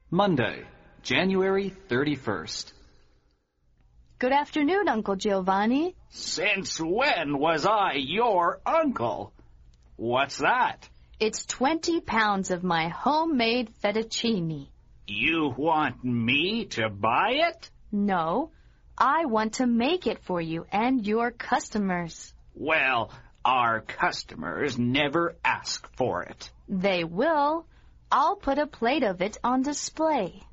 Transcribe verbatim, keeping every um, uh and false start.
Monday, January thirty-first. Good afternoon, Uncle Giovanni. Since when was I your uncle? What's that? It's twenty pounds of my homemade fettuccine. You want me to buy it? No, I want to make it for you and your customers. Well, our customers never ask for it. They will. I'll put a plate of it on display.